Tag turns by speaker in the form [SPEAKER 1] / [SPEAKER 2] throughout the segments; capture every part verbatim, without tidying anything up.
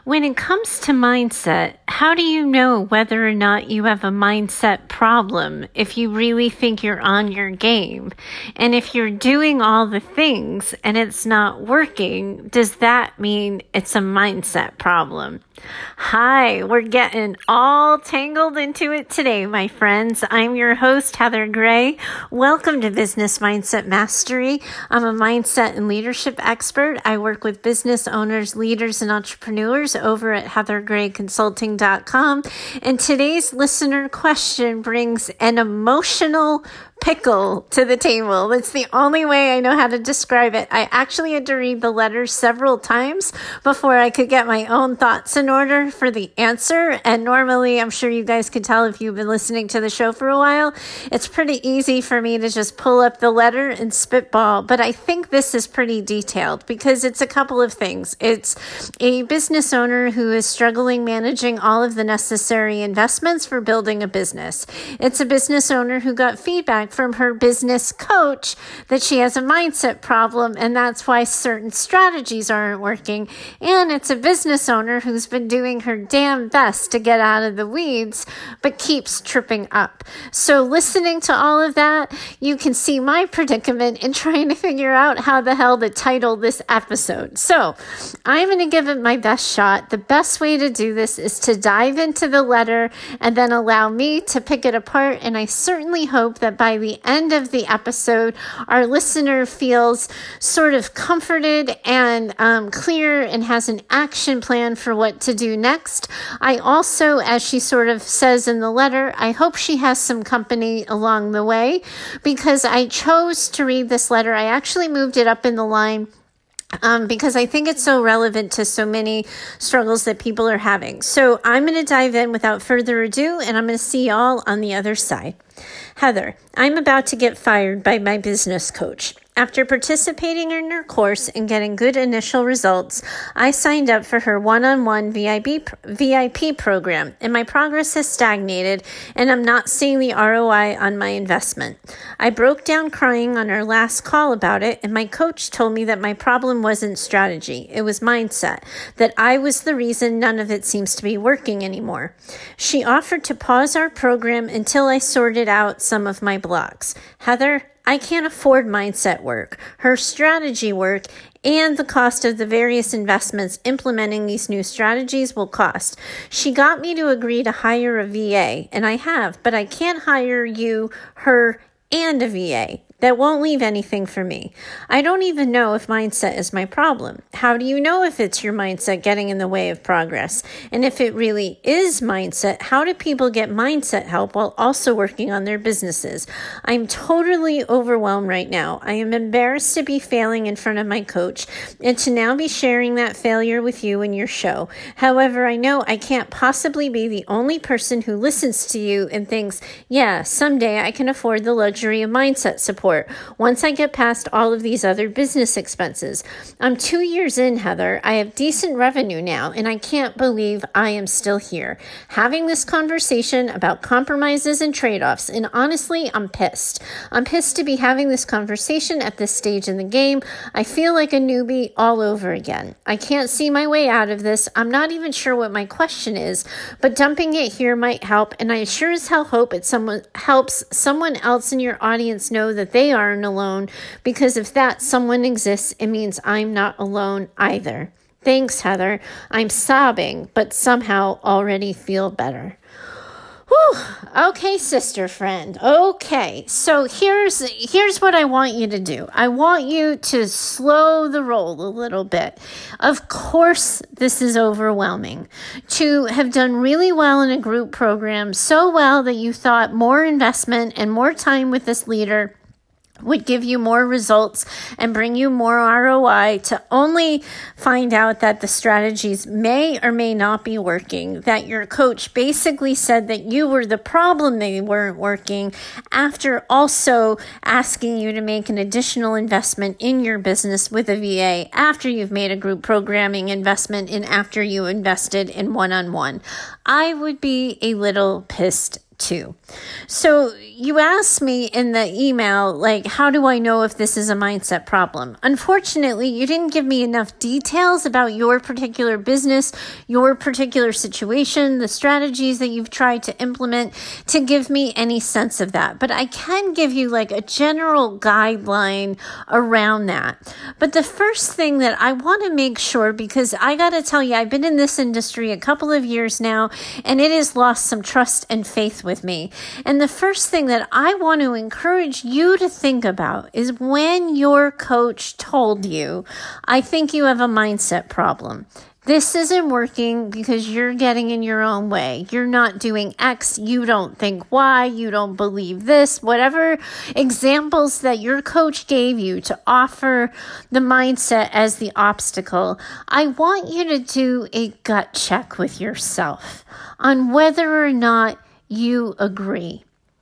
[SPEAKER 1] When it comes to mindset, how do you know whether or not you have a mindset problem if you really think you're on your game? And if you're doing all the things and it's not working, does that mean it's a mindset problem? Hi, we're getting all tangled into it today, my friends. I'm your host, Heather Gray. Welcome to Business Mindset Mastery. I'm a mindset and leadership expert. I work with business owners, leaders, and entrepreneurs over at heather gray consulting dot com. And today's listener question brings an emotional pickle to the table. That's the only way I know how to describe it. I actually had to read the letter several times before I could get my own thoughts in order for the answer. And normally, I'm sure you guys can tell if you've been listening to the show for a while, it's pretty easy for me to just pull up the letter and spitball. But I think this is pretty detailed because it's a couple of things. It's a business owner who is struggling managing all of the necessary investments for building a business. It's a business owner who got feedback from her business coach that she has a mindset problem, and that's why certain strategies aren't working. And it's a business owner who's been doing her damn best to get out of the weeds, but keeps tripping up. So listening to all of that, you can see my predicament in trying to figure out how the hell to title this episode. So I'm going to give it my best shot. The best way to do this is to dive into the letter and then allow me to pick it apart. And I certainly hope that by the end of the episode, our listener feels sort of comforted and um, clear and has an action plan for what to do next. I also, as she sort of says in the letter, I hope she has some company along the way because I chose to read this letter. I actually moved it up in the line Um, because I think it's so relevant to so many struggles that people are having. So I'm going to dive in without further ado, and I'm going to see y'all on the other side. Heather, I'm about to get fired by my business coach. After participating in her course and getting good initial results, I signed up for her one-on-one V I P program, and my progress has stagnated, and I'm not seeing the R O I on my investment. I broke down crying on our last call about it, and my coach told me that my problem wasn't strategy. It was mindset, that I was the reason none of it seems to be working anymore. She offered to pause our program until I sorted out some of my blocks. Heather, I can't afford mindset work, her strategy work, and the cost of the various investments implementing these new strategies will cost. She got me to agree to hire a V A, and I have, but I can't hire you, her, and a V A. That won't leave anything for me. I don't even know if mindset is my problem. How do you know if it's your mindset getting in the way of progress? And if it really is mindset, how do people get mindset help while also working on their businesses? I'm totally overwhelmed right now. I am embarrassed to be failing in front of my coach and to now be sharing that failure with you in your show. However, I know I can't possibly be the only person who listens to you and thinks, yeah, someday I can afford the luxury of mindset support once I get past all of these other business expenses. I'm two years in, Heather. I have decent revenue now, and I can't believe I am still here having this conversation about compromises and trade-offs. And honestly, I'm pissed. I'm pissed to be having this conversation at this stage in the game. I feel like a newbie all over again. I can't see my way out of this. I'm not even sure what my question is, but dumping it here might help. And I sure as hell hope it someone helps someone else in your audience know that they aren't alone, because if that someone exists, it means I'm not alone either. Thanks, Heather. I'm sobbing, but somehow already feel better. Whew. Okay, sister friend. Okay, so here's here's what I want you to do. I want you to slow the roll a little bit. Of course, this is overwhelming. To have done really well in a group program, so well that you thought more investment and more time with this leader would give you more results and bring you more R O I, to only find out that the strategies may or may not be working, that your coach basically said that you were the problem, they weren't working, after also asking you to make an additional investment in your business with a V A, after you've made a group programming investment and after you invested in one-on-one. I would be a little pissed too. So you asked me in the email, like, how do I know if this is a mindset problem? Unfortunately, you didn't give me enough details about your particular business, your particular situation, the strategies that you've tried to implement to give me any sense of that. But I can give you like a general guideline around that. But the first thing that I want to make sure, because I got to tell you, I've been in this industry a couple of years now, and it has lost some trust and faith with me. And the first thing that I want to encourage you to think about is when your coach told you, I think you have a mindset problem. This isn't working because you're getting in your own way. You're not doing X. You don't think Y. You don't believe this. Whatever examples that your coach gave you to offer the mindset as the obstacle, I want you to do a gut check with yourself on whether or not you agree.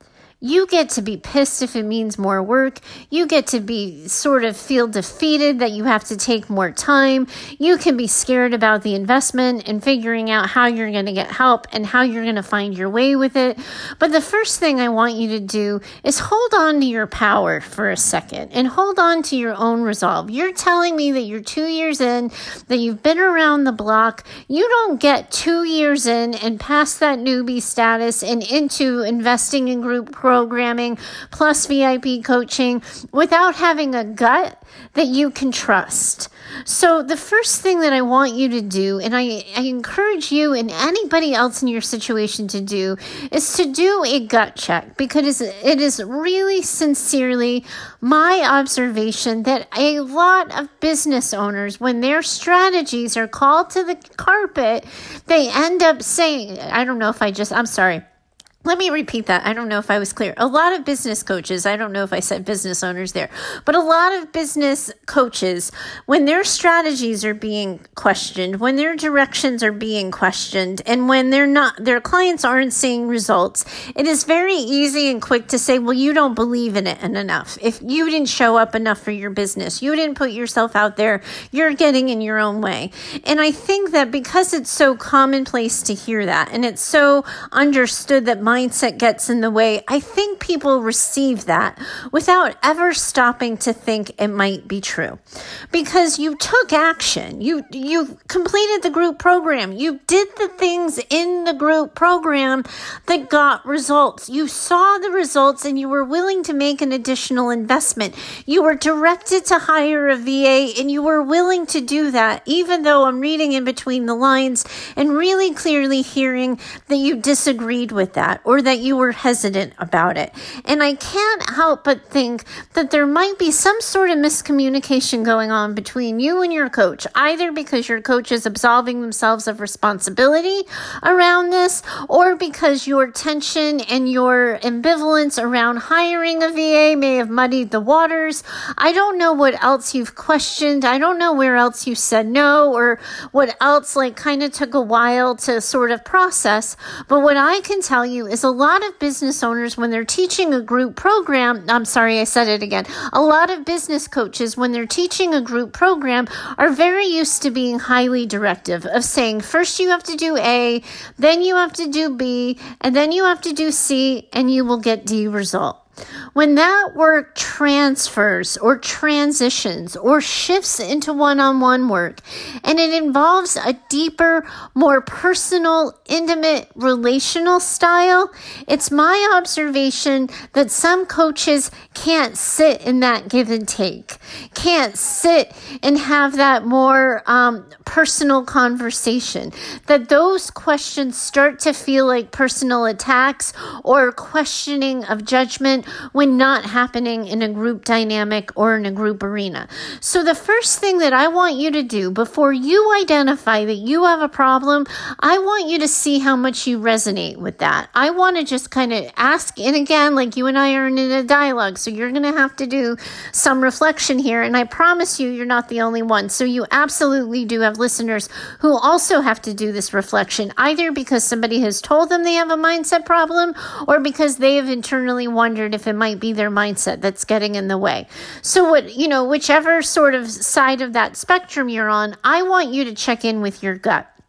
[SPEAKER 1] You get to be pissed if it means more work. You get to be sort of feel defeated that you have to take more time. You can be scared about the investment and figuring out how you're going to get help and how you're going to find your way with it. But the first thing I want you to do is hold on to your power for a second and hold on to your own resolve. You're telling me that you're two years in, that you've been around the block. You don't get two years in and past that newbie status and into investing in group programming plus V I P coaching without having a gut that you can trust. So the first thing that I want you to do, and I, I encourage you and anybody else in your situation to do, is to do a gut check, because it is really sincerely my observation that a lot of business owners, when their strategies are called to the carpet, they end up saying, I don't know if I just, I'm sorry. Let me repeat that. I don't know if I was clear. A lot of business coaches, I don't know if I said business owners there, but a lot of business coaches, when their strategies are being questioned, when their directions are being questioned, and when they're not, their clients aren't seeing results, it is very easy and quick to say, well, you don't believe in it enough. If you didn't show up enough for your business, you didn't put yourself out there, you're getting in your own way. And I think that because it's so commonplace to hear that, and it's so understood that my mindset gets in the way, I think people receive that without ever stopping to think it might be true. Because you took action. You you completed the group program. You did the things in the group program that got results. You saw the results and you were willing to make an additional investment. You were directed to hire a V A and you were willing to do that, even though I'm reading in between the lines and really clearly hearing that you disagreed with that, or that you were hesitant about it. And I can't help but think that there might be some sort of miscommunication going on between you and your coach, either because your coach is absolving themselves of responsibility around this, or because your tension and your ambivalence around hiring a V A may have muddied the waters. I don't know what else you've questioned. I don't know where else you said no, or what else like kind of took a while to sort of process. But what I can tell you is a lot of business owners, when they're teaching a group program, I'm sorry, I said it again. A lot of business coaches, when they're teaching a group program, are very used to being highly directive, of saying, first you have to do A, then you have to do B, and then you have to do C, and you will get D result. When that work transfers or transitions or shifts into one-on-one work, and it involves a deeper, more personal, intimate, relational style, it's my observation that some coaches can't sit in that give and take, can't sit and have that more um, personal conversation, that those questions start to feel like personal attacks or questioning of judgment when not happening in a group dynamic or in a group arena. So the first thing that I want you to do before you identify that you have a problem, I want you to see how much you resonate with that. I want to just kind of ask, and again, like you and I are in a dialogue, so you're going to have to do some reflection here, and I promise you, you're not the only one. So you absolutely do have listeners who also have to do this reflection, either because somebody has told them they have a mindset problem, or because they have internally wondered if it might be their mindset that's getting in the way. So what, you know, whichever sort of side of that spectrum you're on, I want you to check in with your gut.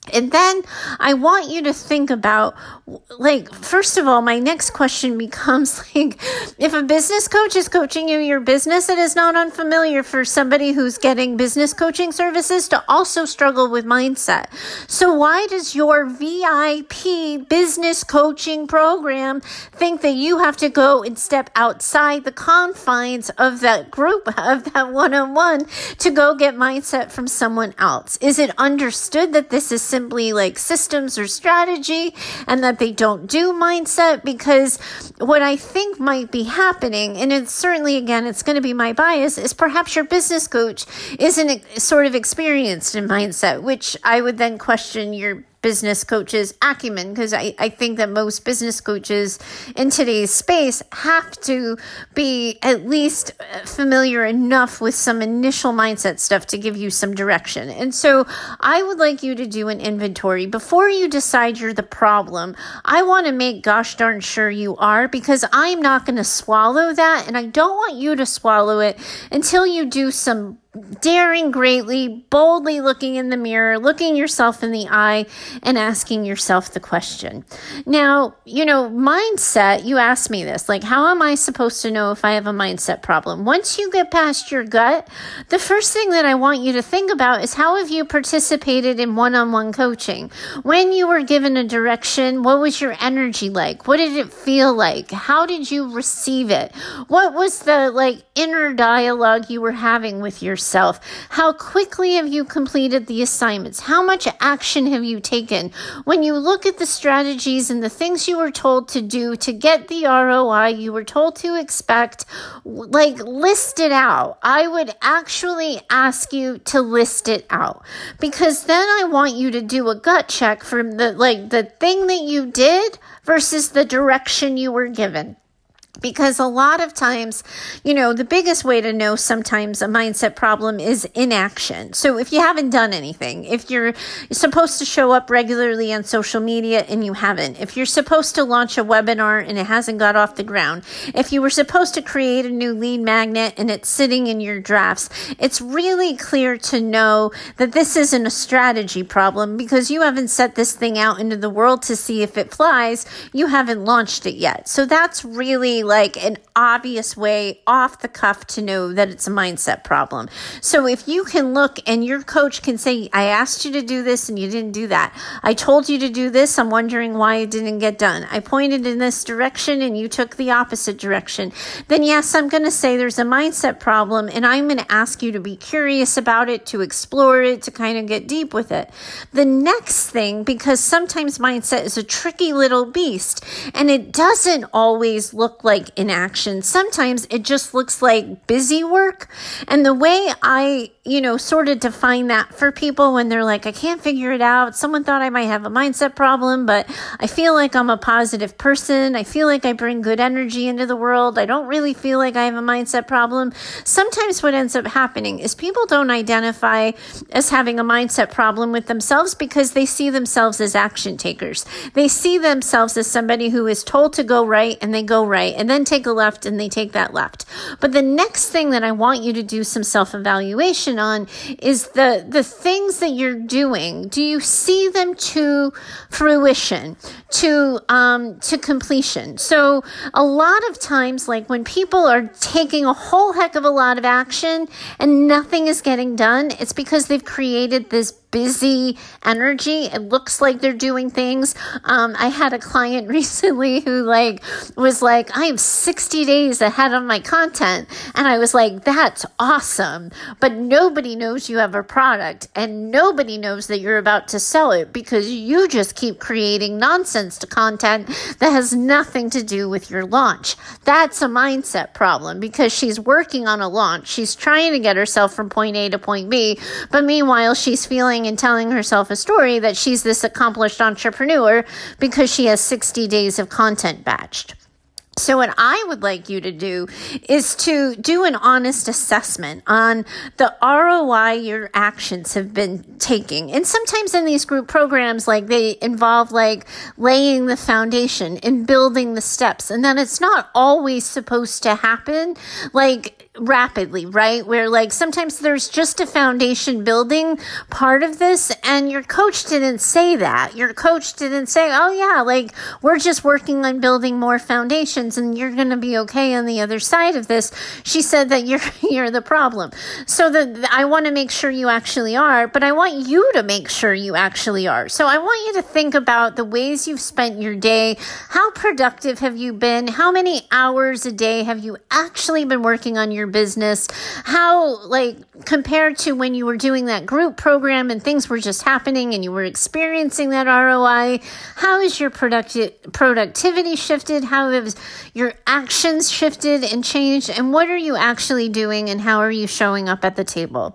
[SPEAKER 1] And then I want you to think about, like, first of all, my next question becomes, like, if a business coach is coaching you your business, it is not unfamiliar for somebody who's getting business coaching services to also struggle with mindset. So why does your V I P business coaching program think that you have to go and step outside the confines of that group, of that one-on-one, to go get mindset from someone else? Is it understood that this is simply like systems or strategy and that they don't do mindset? Because what I think might be happening, and it's certainly, again, it's going to be my bias, is perhaps your business coach isn't sort of experienced in mindset, which I would then question your business coaches' acumen, because I, I think that most business coaches in today's space have to be at least familiar enough with some initial mindset stuff to give you some direction. And so I would like you to do an inventory. Before you decide you're the problem, I want to make gosh darn sure you are, because I'm not going to swallow that, and I don't want you to swallow it until you do some daring greatly, boldly looking in the mirror, looking yourself in the eye, and asking yourself the question. Now, you know, mindset, you asked me this, like, how am I supposed to know if I have a mindset problem? Once you get past your gut, the first thing that I want you to think about is, how have you participated in one-on-one coaching? When you were given a direction, what was your energy like? What did it feel like? How did you receive it? What was the, like, inner dialogue you were having with yourself? Yourself? How quickly have you completed the assignments? How much action have you taken? When you look at the strategies and the things you were told to do to get the R O I you were told to expect, like, list it out. I would actually ask you to list it out, because then I want you to do a gut check from the, like, the thing that you did versus the direction you were given. Because a lot of times, you know, the biggest way to know sometimes a mindset problem is inaction. So if you haven't done anything, if you're supposed to show up regularly on social media and you haven't, if you're supposed to launch a webinar and it hasn't got off the ground, if you were supposed to create a new lead magnet and it's sitting in your drafts, it's really clear to know that this isn't a strategy problem, because you haven't set this thing out into the world to see if it flies. You haven't launched it yet. So that's really like an obvious way off the cuff to know that it's a mindset problem. So if you can look and your coach can say, I asked you to do this and you didn't do that. I told you to do this. I'm wondering why it didn't get done. I pointed in this direction and you took the opposite direction. Then yes, I'm going to say there's a mindset problem, and I'm going to ask you to be curious about it, to explore it, to kind of get deep with it. The next thing, because sometimes mindset is a tricky little beast and it doesn't always look like inaction. Sometimes it just looks like busy work. And the way I, you know, sort of define that for people when they're like, I can't figure it out. Someone thought I might have a mindset problem, but I feel like I'm a positive person. I feel like I bring good energy into the world. I don't really feel like I have a mindset problem. Sometimes what ends up happening is people don't identify as having a mindset problem with themselves because they see themselves as action takers. They see themselves as somebody who is told to go right and they go right, and then take a left and they take that left. But the next thing that I want you to do some self-evaluation on is the, the things that you're doing. Do you see them to fruition, to, um, to completion? So a lot of times, like when people are taking a whole heck of a lot of action and nothing is getting done, it's because they've created this busy energy. It looks like they're doing things. Um, I had a client recently who like was like, I am sixty days ahead of my content. And I was like, that's awesome. But nobody knows you have a product and nobody knows that you're about to sell it because you just keep creating nonsense to content that has nothing to do with your launch. That's a mindset problem because she's working on a launch. She's trying to get herself from point A to point B. But meanwhile, she's feeling and telling herself a story that she's this accomplished entrepreneur because she has sixty days of content batched. So what I would like you to do is to do an honest assessment on the R O I your actions have been taking. And sometimes in these group programs, like they involve like laying the foundation and building the steps. And then it's not always supposed to happen like rapidly, right? Where like sometimes there's just a foundation building part of this, and your coach didn't say that. Your coach didn't say, oh yeah, like we're just working on building more foundations and you're going to be okay on the other side of this. She said that you're you're the problem. So the, I want to make sure you actually are, but I want you to make sure you actually are. So I want you to think about the ways you've spent your day. How productive have you been? How many hours a day have you actually been working on your business? How, like, compared to when you were doing that group program and things were just happening and you were experiencing that R O I, how has your producti- productivity shifted? How have your actions shifted and changed? And what are you actually doing and how are you showing up at the table?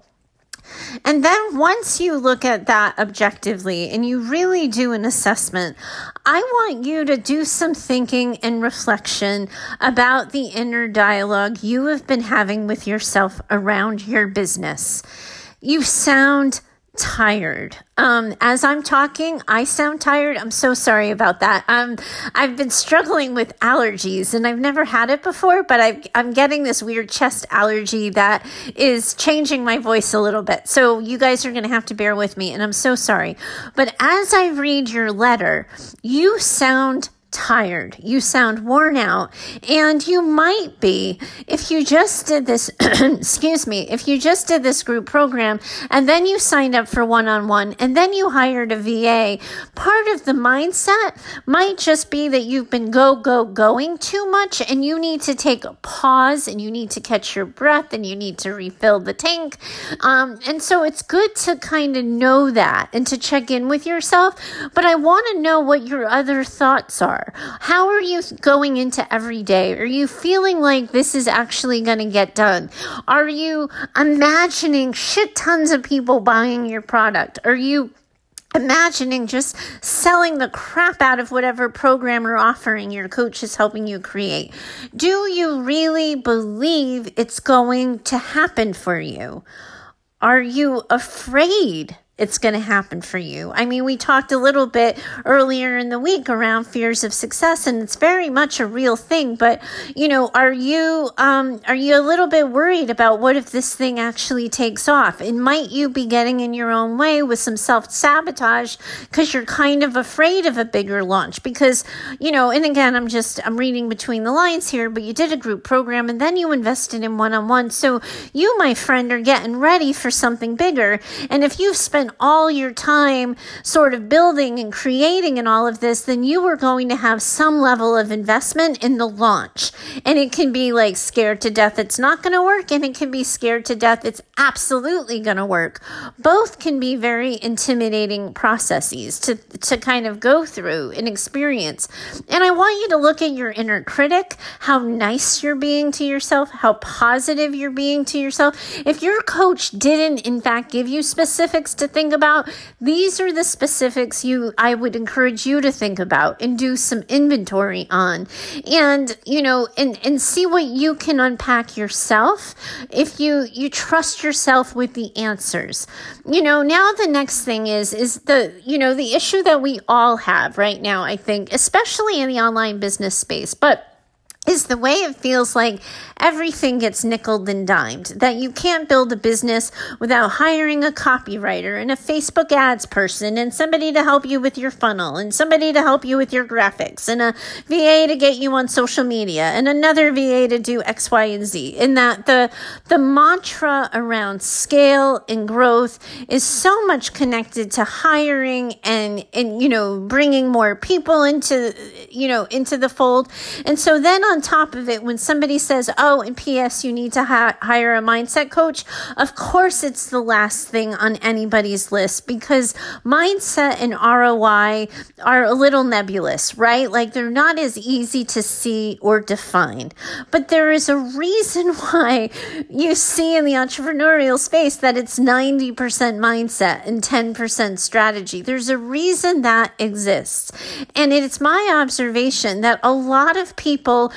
[SPEAKER 1] And then once you look at that objectively and you really do an assessment, I want you to do some thinking and reflection about the inner dialogue you have been having with yourself around your business. You sound tired. Um, as I'm talking, I sound tired. I'm so sorry about that. Um, I've been struggling with allergies and I've never had it before, but I've, I'm getting this weird chest allergy that is changing my voice a little bit. So you guys are going to have to bear with me and I'm so sorry. But as I read your letter, you sound tired. You sound worn out. And you might be, if you just did this, excuse me, if you just did this group program and then you signed up for one-on-one and then you hired a V A, part of the mindset might just be that you've been go, go, going too much and you need to take a pause and you need to catch your breath and you need to refill the tank. Um, and so it's good to kind of know that and to check in with yourself. But I want to know what your other thoughts are. How are you going into every day? Are you feeling like this is actually going to get done? Are you imagining shit tons of people buying your product? Are you imagining just selling the crap out of whatever program or offering your coach is helping you create? Do you really believe it's going to happen for you? Are you afraid it's going to happen for you? I mean, we talked a little bit earlier in the week around fears of success, and it's very much a real thing. But, you know, are you um, are you a little bit worried about what if this thing actually takes off? And might you be getting in your own way with some self-sabotage because you're kind of afraid of a bigger launch? Because, you know, and again, I'm just, I'm reading between the lines here, but you did a group program and then you invested in one-on-one. So you, my friend, are getting ready for something bigger. And if you've spent all your time sort of building and creating and all of this, then you are going to have some level of investment in the launch. And it can be like scared to death it's not going to work, and it can be scared to death it's absolutely going to work. Both can be very intimidating processes to, to kind of go through and experience. And I want you to look at your inner critic, how nice you're being to yourself, how positive you're being to yourself. If your coach didn't, in fact, give you specifics to think about, these are the specifics you I would encourage you to think about and do some inventory on, and you know and and see what you can unpack yourself if you you trust yourself with the answers. You know, now the next thing is is the you know the issue that we all have right now, I think, especially in the online business space, but is the way it feels like everything gets nickeled and dimed, that you can't build a business without hiring a copywriter and a Facebook ads person and somebody to help you with your funnel and somebody to help you with your graphics and a V A to get you on social media and another V A to do X, Y, and Z. And that the, the mantra around scale and growth is so much connected to hiring and, and, you know, bringing more people into, you know, into the fold. And so then on top of it, when somebody says, oh, and P S, you need to ha- hire a mindset coach, of course it's the last thing on anybody's list, because mindset and R O I are a little nebulous, right? Like they're not as easy to see or define. But there is a reason why you see in the entrepreneurial space that it's ninety percent mindset and ten percent strategy. There's a reason that exists. And it's my observation that a lot of people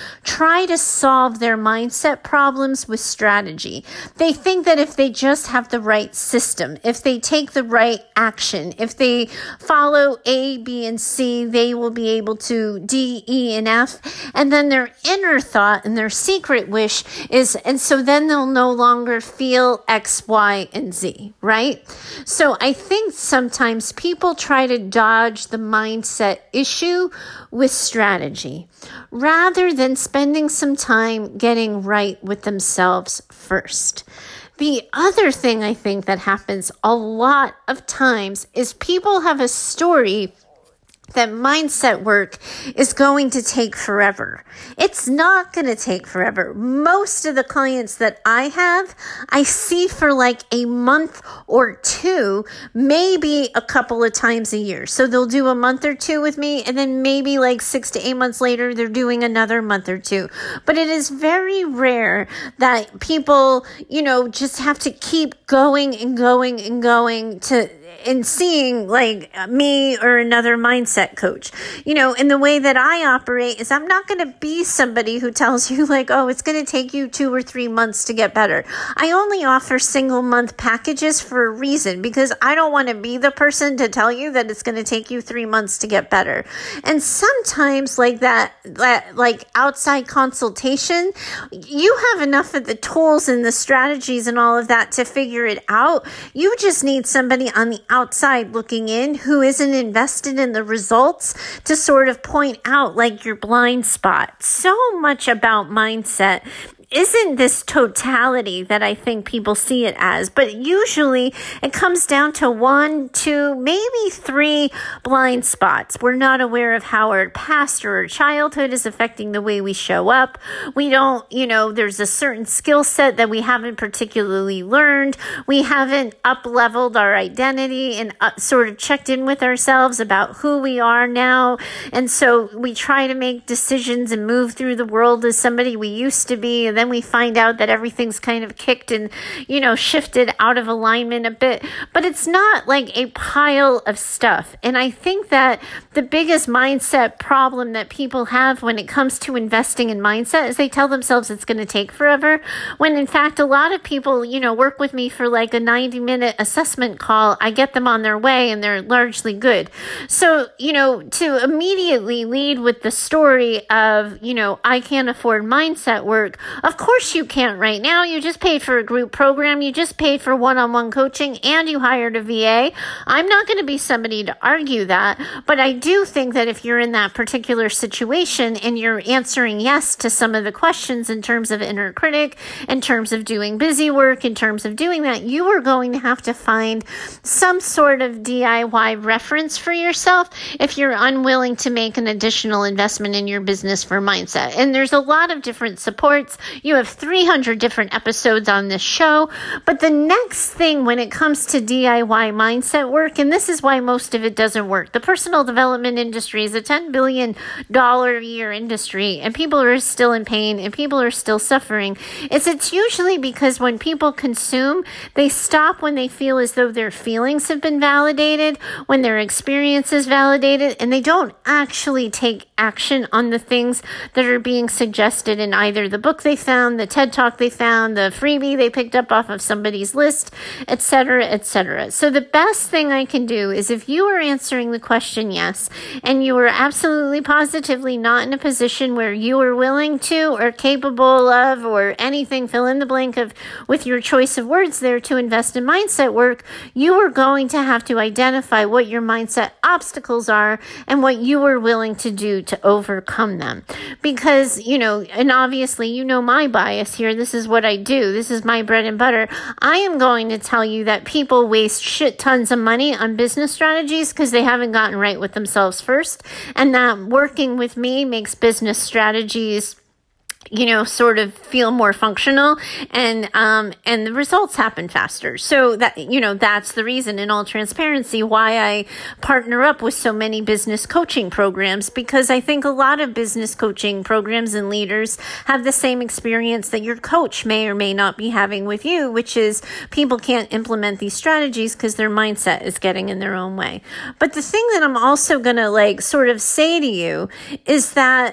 [SPEAKER 1] try to solve their mindset problems with strategy. They think that if they just have the right system, if they take the right action, if they follow A, B, and C, they will be able to D, E, and F. And then their inner thought and their secret wish is, and so then they'll no longer feel X, Y, and Z, right? So I think sometimes people try to dodge the mindset issue with strategy rather than spending some time getting right with themselves first. The other thing I think that happens a lot of times is people have a story that mindset work is going to take forever. It's not going to take forever. Most of the clients that I have, I see for like a month or two, maybe a couple of times a year. So they'll do a month or two with me, and then maybe like six to eight months later, they're doing another month or two. But it is very rare that people, you know, just have to keep going and going and going to and seeing like me or another mindset coach. You know, and the way that I operate is I'm not going to be somebody who tells you like, oh, it's going to take you two or three months to get better. I only offer single month packages for a reason, because I don't want to be the person to tell you that it's going to take you three months to get better. And sometimes like that, that like outside consultation, you have enough of the tools and the strategies and all of that to figure it out. You just need somebody on the outside looking in who isn't invested in the results to sort of point out like your blind spot. So much about mindset isn't this totality that I think people see it as, but usually it comes down to one, two, maybe three blind spots. We're not aware of how our past or our childhood is affecting the way we show up. We don't, you know, there's a certain skill set that we haven't particularly learned. We haven't up-leveled our identity and uh, sort of checked in with ourselves about who we are now. And so we try to make decisions and move through the world as somebody we used to be, and then we find out that everything's kind of kicked and, you know, shifted out of alignment a bit. But it's not like a pile of stuff. And I think that the biggest mindset problem that people have when it comes to investing in mindset is they tell themselves it's going to take forever, when in fact a lot of people, you know, work with me for like a ninety minute assessment call. I get them on their way and they're largely good. So, you know, to immediately lead with the story of, you know, I can't afford mindset work. Of course you can't right now. You just paid for a group program. You just paid for one-on-one coaching and you hired a V A. I'm not going to be somebody to argue that, but I do think that if you're in that particular situation and you're answering yes to some of the questions in terms of inner critic, in terms of doing busy work, in terms of doing that, you are going to have to find some sort of D I Y reference for yourself if you're unwilling to make an additional investment in your business for mindset. And there's a lot of different supports. You have three hundred different episodes on this show. But the next thing when it comes to D I Y mindset work, and this is why most of it doesn't work, the personal development industry is a ten billion dollars a year industry, and people are still in pain and people are still suffering. It's, it's usually because when people consume, they stop when they feel as though their feelings have been validated, when their experience is validated, and they don't actually take action on the things that are being suggested in either the book they found, the TED Talk they found, the freebie they picked up off of somebody's list, et cetera, et cetera. So the best thing I can do is if you are answering the question yes, and you are absolutely positively not in a position where you are willing to or capable of or anything, fill in the blank of with your choice of words there, to invest in mindset work, you are going to have to identify what your mindset obstacles are and what you are willing to do to overcome them. Because, you know, and obviously, you know my bias here. This is what I do. This is my bread and butter. I am going to tell you that people waste shit tons of money on business strategies because they haven't gotten right with themselves first. And that working with me makes business strategies, you know, sort of feel more functional, and um and the results happen faster. So that, you know, that's the reason, in all transparency, why I partner up with so many business coaching programs, because I think a lot of business coaching programs and leaders have the same experience that your coach may or may not be having with you, which is people can't implement these strategies because their mindset is getting in their own way. But the thing that I'm also going to like sort of say to you is that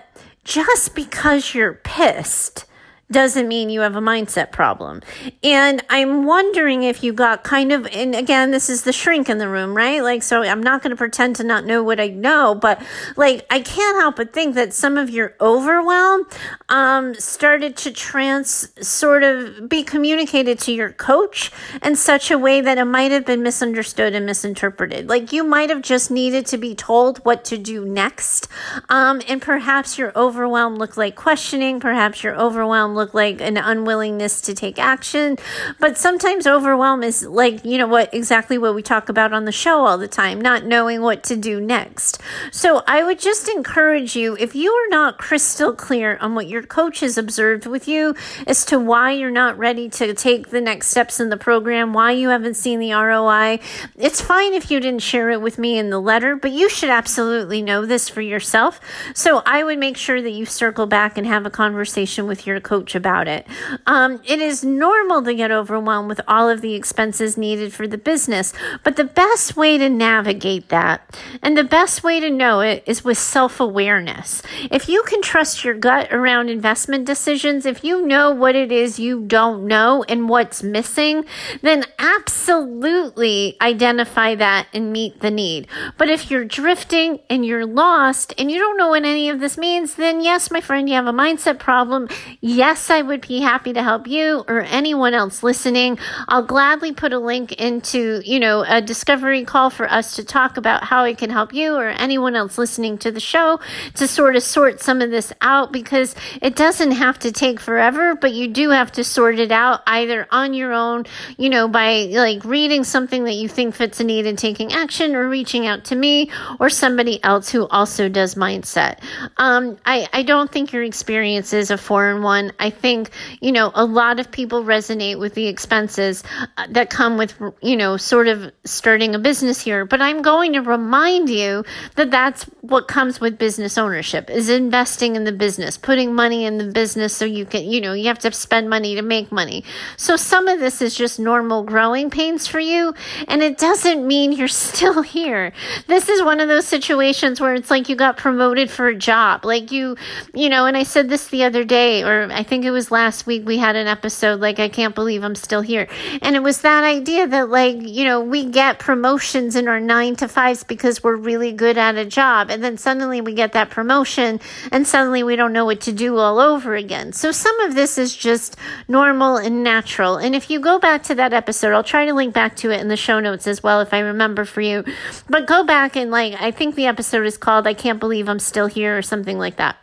[SPEAKER 1] just because you're pissed doesn't mean you have a mindset problem. And I'm wondering if you got kind of, and again, this is the shrink in the room, right? Like, so I'm not going to pretend to not know what I know, but like, I can't help but think that some of your overwhelm, um, started to trans sort of be communicated to your coach in such a way that it might have been misunderstood and misinterpreted. Like, you might have just needed to be told what to do next. Um, and perhaps your overwhelm looked like questioning, perhaps your overwhelm look like an unwillingness to take action. But sometimes overwhelm is like, you know what, exactly what we talk about on the show all the time, not knowing what to do next. So I would just encourage you, if you are not crystal clear on what your coach has observed with you as to why you're not ready to take the next steps in the program, why you haven't seen the R O I, it's fine if you didn't share it with me in the letter, but you should absolutely know this for yourself. So I would make sure that you circle back and have a conversation with your coach about it. Um, it is normal to get overwhelmed with all of the expenses needed for the business, but the best way to navigate that and the best way to know it is with self-awareness. If you can trust your gut around investment decisions, if you know what it is you don't know and what's missing, then absolutely identify that and meet the need. But if you're drifting and you're lost and you don't know what any of this means, then yes, my friend, you have a mindset problem. Yes, I would be happy to help you or anyone else listening. I'll gladly put a link into, you know, a discovery call for us to talk about how I can help you or anyone else listening to the show to sort of sort some of this out, because it doesn't have to take forever, but you do have to sort it out either on your own, you know, by like reading something that you think fits a need and taking action, or reaching out to me or somebody else who also does mindset. Um, I, I don't think your experience is a foreign one. I think, you know, a lot of people resonate with the expenses uh, that come with, you know, sort of starting a business here. But I'm going to remind you that that's what comes with business ownership, is investing in the business, putting money in the business so you can, you know, you have to spend money to make money. So some of this is just normal growing pains for you. And it doesn't mean you're still here. This is one of those situations where it's like you got promoted for a job. Like you, you know, and I said this the other day, or I think it was last week, we had an episode like, I can't believe I'm still here. And it was that idea that like, you know, we get promotions in our nine to fives because we're really good at a job. And then suddenly we get that promotion and suddenly we don't know what to do all over again. So some of this is just normal and natural. And if you go back to that episode, I'll try to link back to it in the show notes as well if I remember for you. But go back and like, I think the episode is called I Can't Believe I'm Still Here or something like that.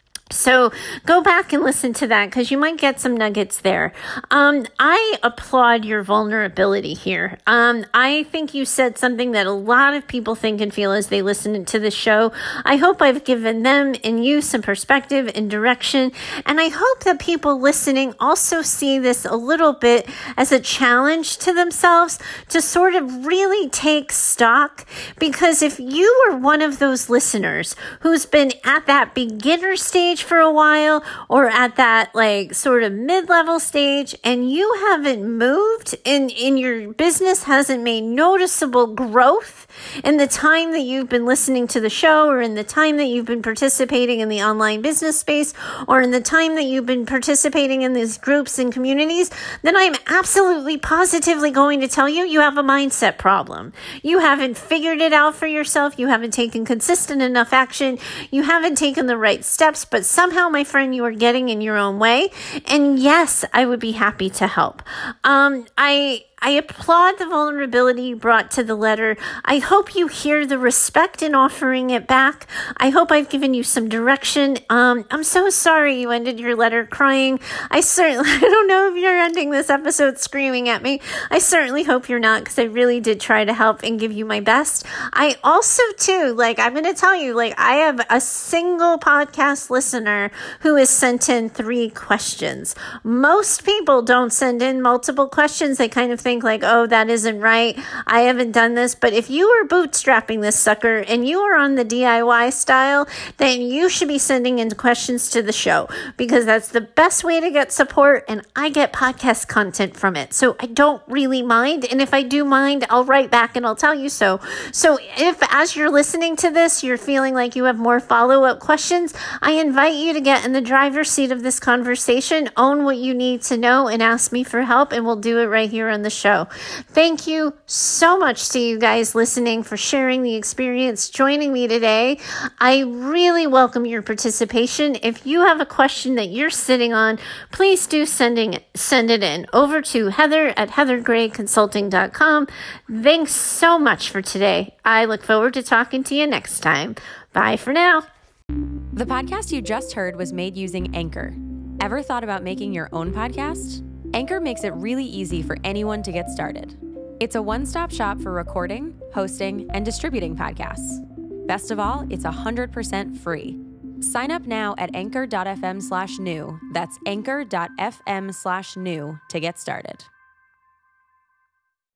[SPEAKER 1] So go back and listen to that because you might get some nuggets there. Um, I applaud your vulnerability here. Um, I think you said something that a lot of people think and feel as they listen to the show. I hope I've given them and you some perspective and direction. And I hope that people listening also see this a little bit as a challenge to themselves to sort of really take stock. Because if you are one of those listeners who's been at that beginner stage for a while or at that like sort of mid-level stage and you haven't moved and in your business hasn't made noticeable growth in the time that you've been listening to the show or in the time that you've been participating in the online business space or in the time that you've been participating in these groups and communities, then I'm absolutely positively going to tell you you have a mindset problem. You haven't figured it out for yourself. You haven't taken consistent enough action. You haven't taken the right steps, but somehow, my friend, you are getting in your own way. And yes, I would be happy to help. Um, I... I applaud the vulnerability you brought to the letter. I hope you hear the respect in offering it back. I hope I've given you some direction. Um, I'm so sorry you ended your letter crying. I certainly, I don't know if you're ending this episode screaming at me. I certainly hope you're not, because I really did try to help and give you my best. I also, too, like, I'm going to tell you, like, I have a single podcast listener who has sent in three questions. Most people don't send in multiple questions. They kind of think like, oh, that isn't right. I haven't done this. But if you are bootstrapping this sucker and you are on the D I Y style, then you should be sending in questions to the show, because that's the best way to get support. And I get podcast content from it. So I don't really mind. And if I do mind, I'll write back and I'll tell you so. So if as you're listening to this, you're feeling like you have more follow-up questions, I invite you to get in the driver's seat of this conversation, own what you need to know, and ask me for help, and we'll do it right here on the show. Thank you so much to you guys listening for sharing the experience, joining me today. I really welcome your participation. If you have a question that you're sitting on, please do sending it, send it in over to Heather at heather gray consulting dot com. Thanks so much for today. I look forward to talking to you next time. Bye for now.
[SPEAKER 2] The podcast you just heard was made using Anchor. Ever thought about making your own podcast? Anchor makes it really easy for anyone to get started. It's a one-stop shop for recording, hosting, and distributing podcasts. Best of all, it's one hundred percent free. Sign up now at anchor dot f m slash new. That's anchor dot f m slash new to get started.